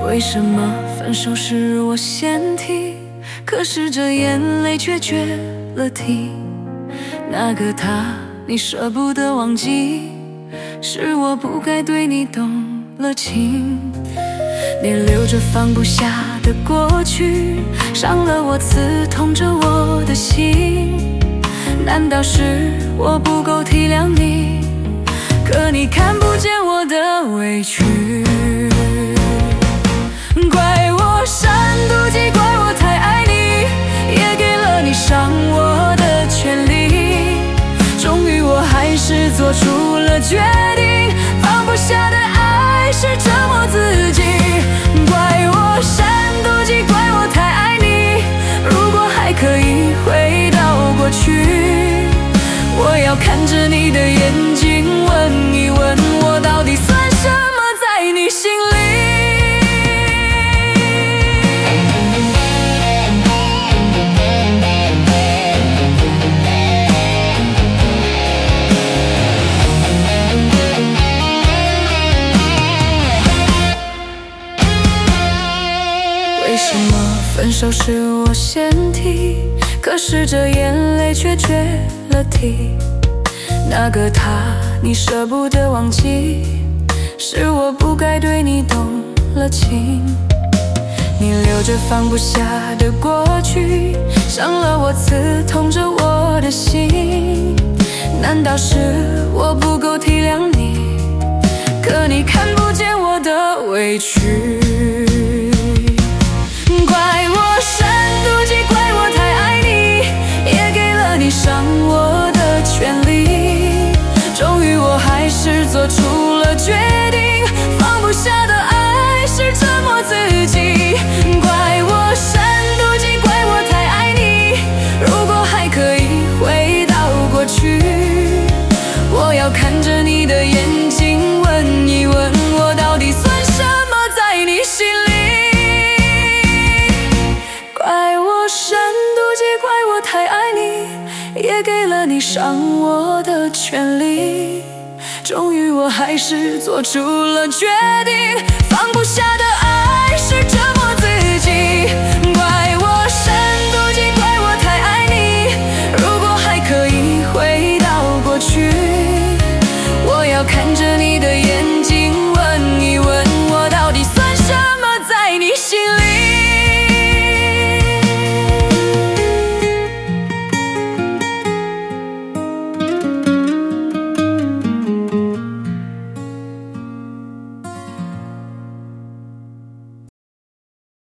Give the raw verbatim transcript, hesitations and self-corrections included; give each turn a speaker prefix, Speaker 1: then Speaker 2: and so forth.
Speaker 1: 为什么分手是我先提，可是这眼泪却决了堤？那个他，你舍不得忘记，是我不该对你动了情。你留着放不下的过去，伤了我，刺痛着我的心。难道是我不够体谅你？可你看不见我的委屈。怪我善妒忌，怪我太爱你，也给了你伤我的权利。终于我还是做出了决定，放不下的爱是折磨自己。怪我善妒忌，怪我太爱你，如果还可以回到过去，我要看着你的眼睛，问一问我到底算什么在你心里。为什么分手是我先提，可是这眼泪却决了堤？那个他，你舍不得忘记，是我不该对你动了情。你留着放不下的过去，伤了我，刺痛着我的心。难道是我不够体谅你？可你看不见我的委屈。怪我善妒忌，怪我太爱你，也给了你伤我的权利。终于我还是做出了决定，放不下的爱是折磨自己。怪我善妒忌，怪我太爱你，如果还可以回到过去，我要看着你的眼睛，问一问我到底算什么在你心里。怪我善妒忌，怪我太爱你，也给了你伤我的权利。终于我还是做出了决定，放不下的爱